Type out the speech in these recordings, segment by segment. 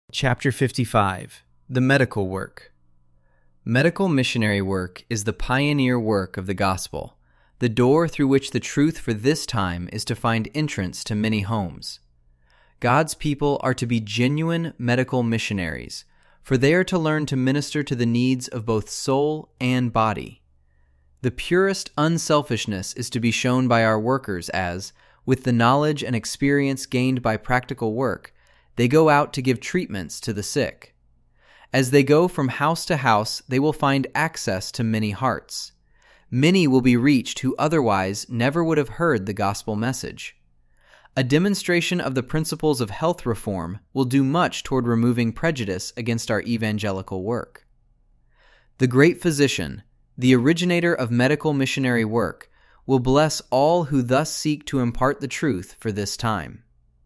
Chapter 55. The Medical Work. Medical missionary work is the pioneer work of the gospel, the door through which the truth for this time is to find entrance to many homes. God's people are to be genuine medical missionaries, for they are to learn to minister to the needs of both soul and body. The purest unselfishness is to be shown by our workers as, with the knowledge and experience gained by practical work, they go out to give treatments to the sick. As they go from house to house, they will find access to many hearts. Many will be reached who otherwise never would have heard the gospel message. A demonstration of the principles of health reform will do much toward removing prejudice against our evangelical work. The great physician, the originator of medical missionary work, will bless all who thus seek to impart the truth for this time.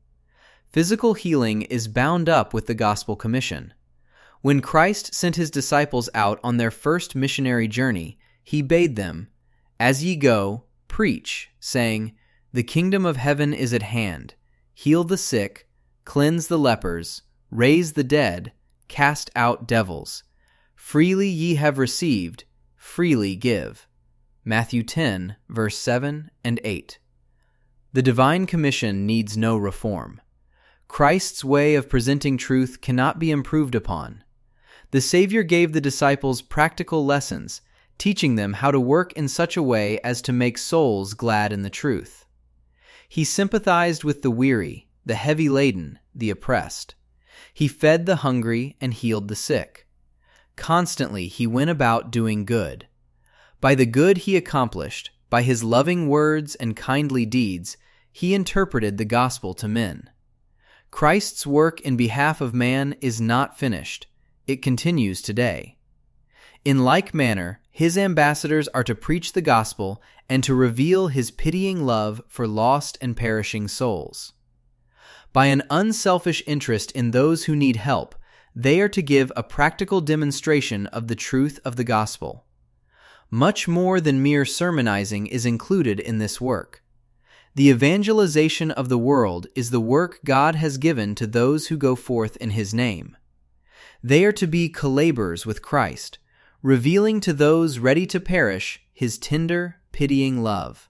Physical healing is bound up with the gospel commission. When Christ sent his disciples out on their first missionary journey, he bade them, "As ye go, preach, saying, The kingdom of heaven is at hand. Heal the sick, cleanse the lepers, raise the dead, cast out devils. Freely ye have received, freely give." Matthew 10, verse 7 and 8. The divine commission needs no reform. Christ's way of presenting truth cannot be improved upon. The Savior gave the disciples practical lessons, teaching them how to work in such a way as to make souls glad in the truth. He sympathized with the weary, the heavy laden, the oppressed. He fed the hungry and healed the sick. Constantly he went about doing good. By the good he accomplished, by his loving words and kindly deeds, he interpreted the gospel to men. Christ's work in behalf of man is not finished. It continues today. In like manner, his ambassadors are to preach the gospel and to reveal his pitying love for lost and perishing souls. By an unselfish interest in those who need help, they are to give a practical demonstration of the truth of the gospel. Much more than mere sermonizing is included in this work. The evangelization of the world is the work God has given to those who go forth in his name. They are to be co-laborers with Christ, revealing to those ready to perish his tender, pitying love.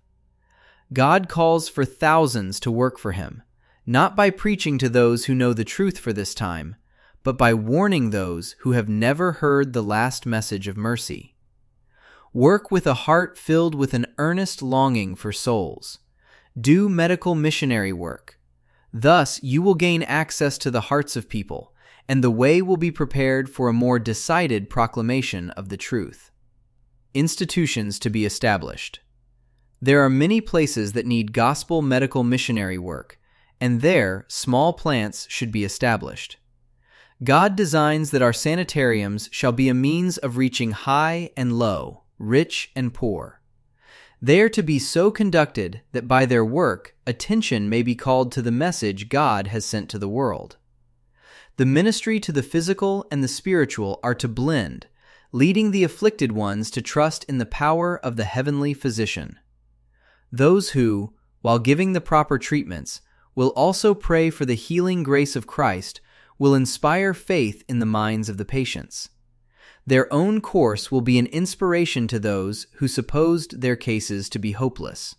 God calls for thousands to work for him, not by preaching to those who know the truth for this time, but by warning those who have never heard the last message of mercy. Work with a heart filled with an earnest longing for souls. Do medical missionary work. Thus you will gain access to the hearts of people, and the way will be prepared for a more decided proclamation of the truth. Institutions to be established. There are many places that need gospel medical missionary work, and there small plants should be established. God designs that our sanitariums shall be a means of reaching high and low, rich and poor. They are to be so conducted that by their work, attention may be called to the message God has sent to the world. The ministry to the physical and the spiritual are to blend, leading the afflicted ones to trust in the power of the heavenly physician. Those who, while giving the proper treatments, will also pray for the healing grace of Christ will inspire faith in the minds of the patients. Their own course will be an inspiration to those who supposed their cases to be hopeless.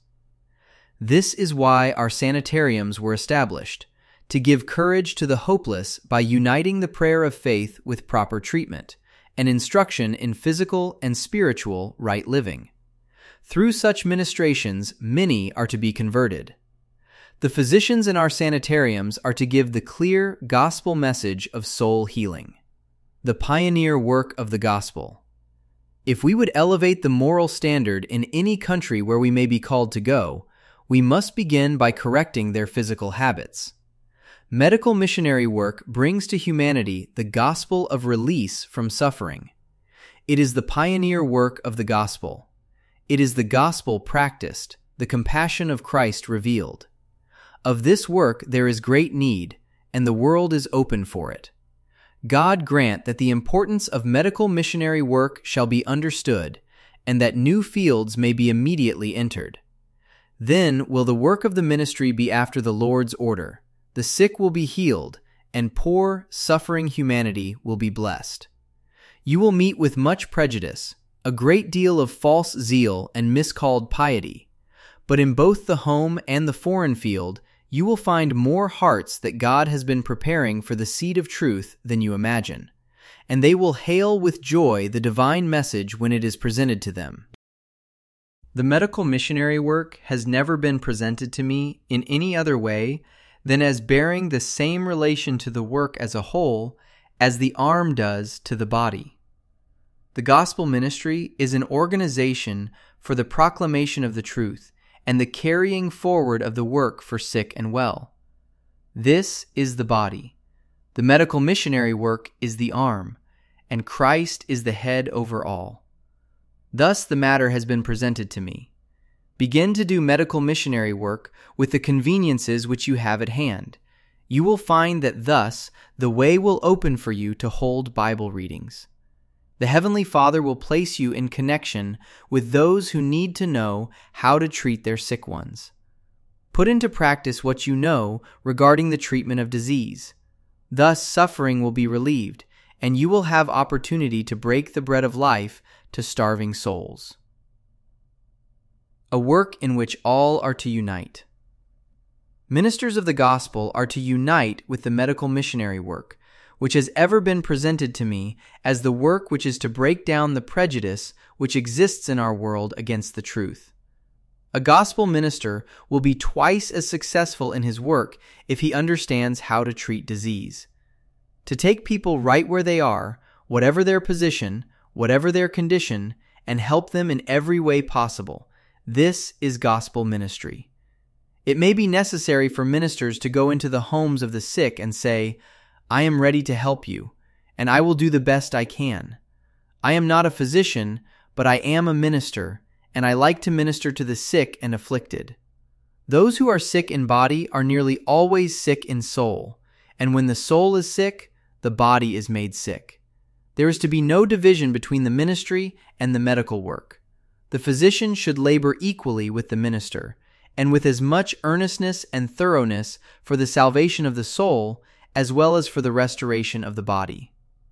This is why our sanitariums were established, to give courage to the hopeless by uniting the prayer of faith with proper treatment and instruction in physical and spiritual right living. Through such ministrations, many are to be converted. The physicians in our sanitariums are to give the clear gospel message of soul healing. The pioneer work of the gospel. If we would elevate the moral standard in any country where we may be called to go, we must begin by correcting their physical habits. Medical missionary work brings to humanity the gospel of release from suffering. It is the pioneer work of the gospel. It is the gospel practiced, the compassion of Christ revealed. Of this work there is great need, and the world is open for it. God grant that the importance of medical missionary work shall be understood, and that new fields may be immediately entered. Then will the work of the ministry be after the Lord's order. The sick will be healed, and poor, suffering humanity will be blessed. You will meet with much prejudice, a great deal of false zeal and miscalled piety, but in both the home and the foreign field, you will find more hearts that God has been preparing for the seed of truth than you imagine, and they will hail with joy the divine message when it is presented to them. The medical missionary work has never been presented to me in any other way than as bearing the same relation to the work as a whole as the arm does to the body. The gospel ministry is an organization for the proclamation of the truth and the carrying forward of the work for sick and well. This is the body. The medical missionary work is the arm, and Christ is the head over all. Thus the matter has been presented to me. Begin to do medical missionary work with the conveniences which you have at hand. You will find that thus the way will open for you to hold Bible readings. The Heavenly Father will place you in connection with those who need to know how to treat their sick ones. Put into practice what you know regarding the treatment of disease. Thus suffering will be relieved, and you will have opportunity to break the bread of life to starving souls. A work in which all are to unite. Ministers of the gospel are to unite with the medical missionary work, which has ever been presented to me as the work which is to break down the prejudice which exists in our world against the truth. A gospel minister will be twice as successful in his work if he understands how to treat disease. To take people right where they are, whatever their position, whatever their condition, and help them in every way possible. This is gospel ministry. It may be necessary for ministers to go into the homes of the sick and say, "I am ready to help you, and I will do the best I can. I am not a physician, but I am a minister, and I like to minister to the sick and afflicted." Those who are sick in body are nearly always sick in soul, and when the soul is sick, the body is made sick. There is to be no division between the ministry and the medical work. The physician should labor equally with the minister, and with as much earnestness and thoroughness for the salvation of the soul as well as for the restoration of the body.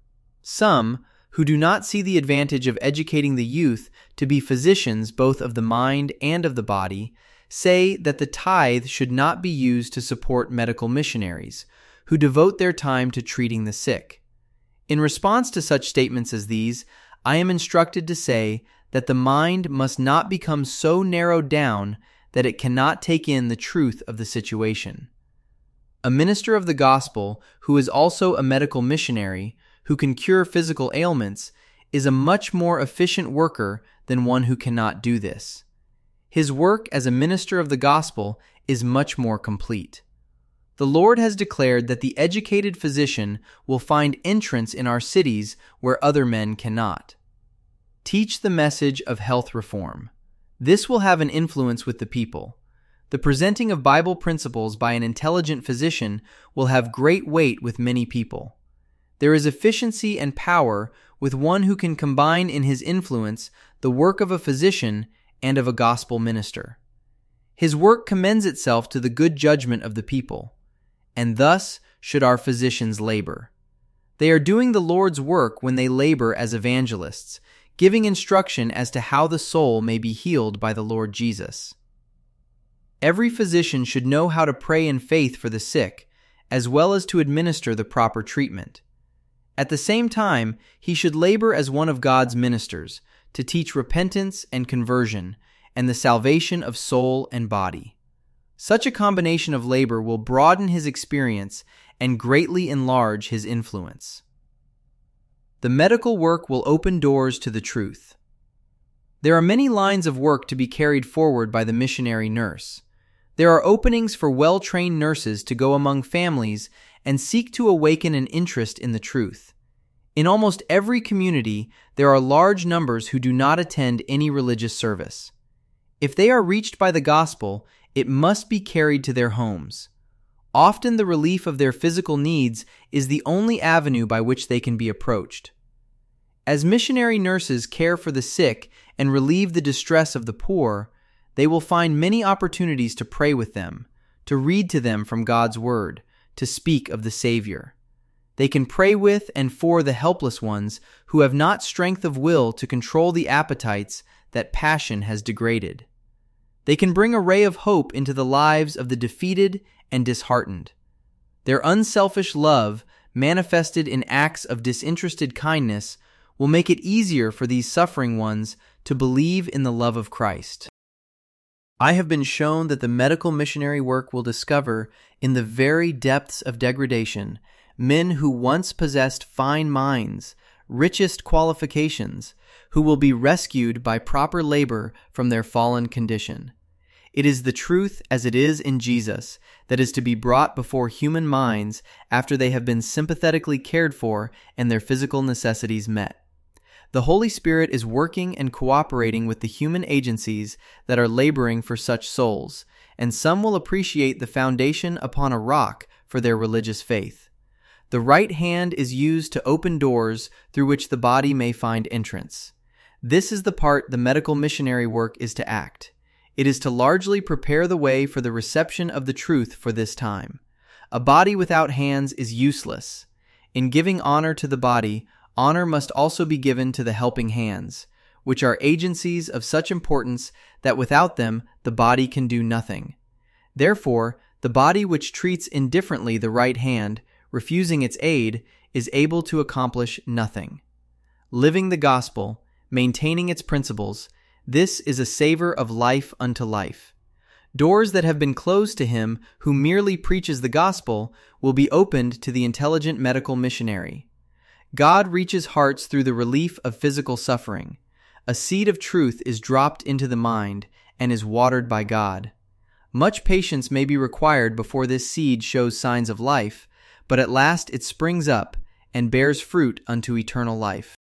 Some, who do not see the advantage of educating the youth to be physicians both of the mind and of the body, say that the tithe should not be used to support medical missionaries, who devote their time to treating the sick. In response to such statements as these, I am instructed to say that the mind must not become so narrowed down that it cannot take in the truth of the situation. A minister of the gospel who is also a medical missionary, who can cure physical ailments, is a much more efficient worker than one who cannot do this. His work as a minister of the gospel is much more complete. The Lord has declared that the educated physician will find entrance in our cities where other men cannot. Teach the message of health reform. This will have an influence with the people. The presenting of Bible principles by an intelligent physician will have great weight with many people. There is efficiency and power with one who can combine in his influence the work of a physician and of a gospel minister. His work commends itself to the good judgment of the people, and thus should our physicians labor. They are doing the Lord's work when they labor as evangelists, giving instruction as to how the soul may be healed by the Lord Jesus. Every physician should know how to pray in faith for the sick, as well as to administer the proper treatment. At the same time, he should labor as one of God's ministers, to teach repentance and conversion, and the salvation of soul and body. Such a combination of labor will broaden his experience and greatly enlarge his influence. The medical work will open doors to the truth. There are many lines of work to be carried forward by the missionary nurse. There are openings for well-trained nurses to go among families and seek to awaken an interest in the truth. In almost every community, there are large numbers who do not attend any religious service. If they are reached by the gospel, it must be carried to their homes. Often the relief of their physical needs is the only avenue by which they can be approached. As missionary nurses care for the sick and relieve the distress of the poor, they will find many opportunities to pray with them, to read to them from God's Word, to speak of the Savior. They can pray with and for the helpless ones who have not strength of will to control the appetites that passion has degraded. They can bring a ray of hope into the lives of the defeated and disheartened. Their unselfish love, manifested in acts of disinterested kindness, will make it easier for these suffering ones to believe in the love of Christ. I have been shown that the medical missionary work will discover, in the very depths of degradation, men who once possessed fine minds, richest qualifications, who will be rescued by proper labor from their fallen condition. It is the truth as it is in Jesus that is to be brought before human minds after they have been sympathetically cared for and their physical necessities met. The Holy Spirit is working and cooperating with the human agencies that are laboring for such souls, and some will appreciate the foundation upon a rock for their religious faith. The right hand is used to open doors through which the body may find entrance. This is the part the medical missionary work is to act. It is to largely prepare the way for the reception of the truth for this time. A body without hands is useless. In giving honor to the body, honor must also be given to the helping hands, which are agencies of such importance that without them the body can do nothing. Therefore, the body which treats indifferently the right hand, refusing its aid, is able to accomplish nothing. Living the gospel, maintaining its principles, this is a savor of life unto life. Doors that have been closed to him who merely preaches the gospel will be opened to the intelligent medical missionary. God reaches hearts through the relief of physical suffering. A seed of truth is dropped into the mind and is watered by God. Much patience may be required before this seed shows signs of life, but at last it springs up and bears fruit unto eternal life.